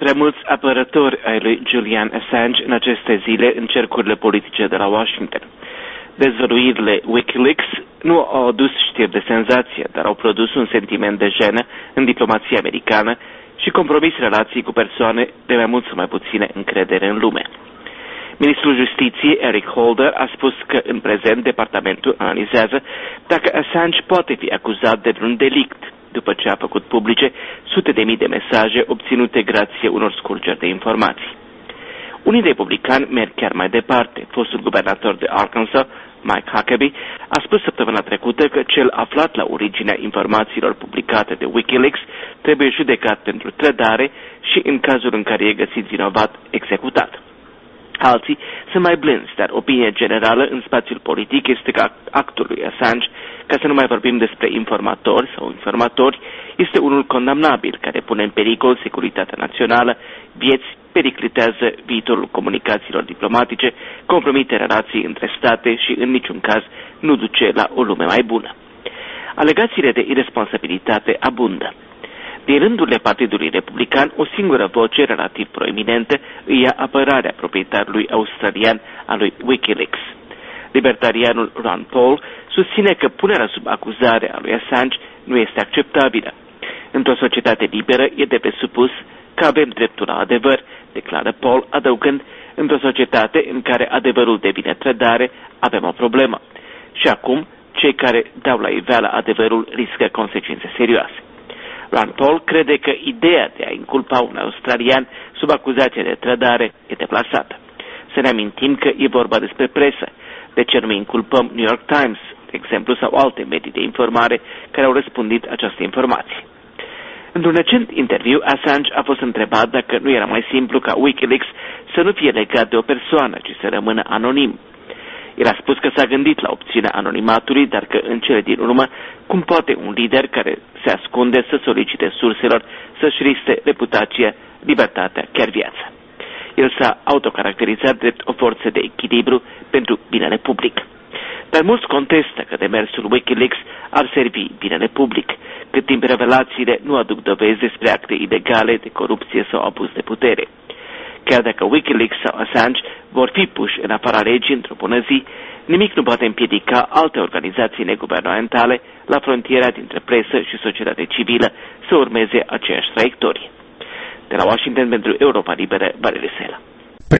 prea mulți apărători ai lui Julian Assange în aceste zile în cercurile politice de la Washington. Dezvăluirile Wikileaks nu au adus știri de senzație, dar au produs un sentiment de jenă în diplomația americană și compromis relații cu persoane de mai mult sau mai puține încredere în lume. Ministrul Justiției, Eric Holder, a spus că în prezent departamentul analizează dacă Assange poate fi acuzat de un delict, după ce a făcut publice sute de mii de mesaje obținute grație unor scurgeri de informații. Unii republicani merg chiar mai departe. Fostul guvernator de Arkansas, Mike Huckabee, a spus săptămâna trecută că cel aflat la originea informațiilor publicate de Wikileaks trebuie judecat pentru trădare și, în cazul în care e găsit vinovat, executat. Alții sunt mai blânzi, dar opinia generală în spațiul politic este că actul lui Assange, ca să nu mai vorbim despre informatori sau informatori, este unul condamnabil, care pune în pericol securitatea națională, vieți, periclitează viitorul comunicațiilor diplomatice, compromite relații între state și, în niciun caz, nu duce la o lume mai bună. Alegațiile de irresponsabilitate abundă. Din rândurile Partidului Republican, o singură voce relativ proeminentă îi ia apărarea proprietarului australian al lui Wikileaks. Libertarianul Ron Paul susține că punerea sub acuzare a lui Assange nu este acceptabilă. Într-o societate liberă e de presupus că avem dreptul la adevăr, declară Paul, adăugând, într-o societate în care adevărul devine trădare, avem o problemă. Și acum, cei care dau la iveală adevărul riscă consecințe serioase. Ron Paul crede că ideea de a inculpa un australian sub acuzație de trădare e deplasată. Să ne amintim că e vorba despre presă. De ce nu inculpăm New York Times, de exemplu, sau alte medii de informare care au răspândit această informație? Într-un recent interviu, Assange a fost întrebat dacă nu era mai simplu ca Wikileaks să nu fie legat de o persoană, ci să rămână anonim. El a spus că s-a gândit la opțiunea anonimatului, dar că în cele din urmă, cum poate un lider care se ascunde să solicite surselor să-și risque reputația, libertatea, chiar viața. El s-a autocaracterizat drept o forță de echilibru pentru binele public. Dar mulți contestă că demersul Wikileaks ar servi binele public, cât timp revelațiile nu aduc dovezi despre acte ilegale de corupție sau abuz de putere. Chiar dacă Wikileaks sau Assange vor fi puși în afara legii într-o bună zi, nimic nu poate împiedica alte organizații neguvernamentale la frontiera dintre presă și societate civilă să urmeze aceeași traiectorie. De la Washington pentru Europa Liberă, Valerie Sela.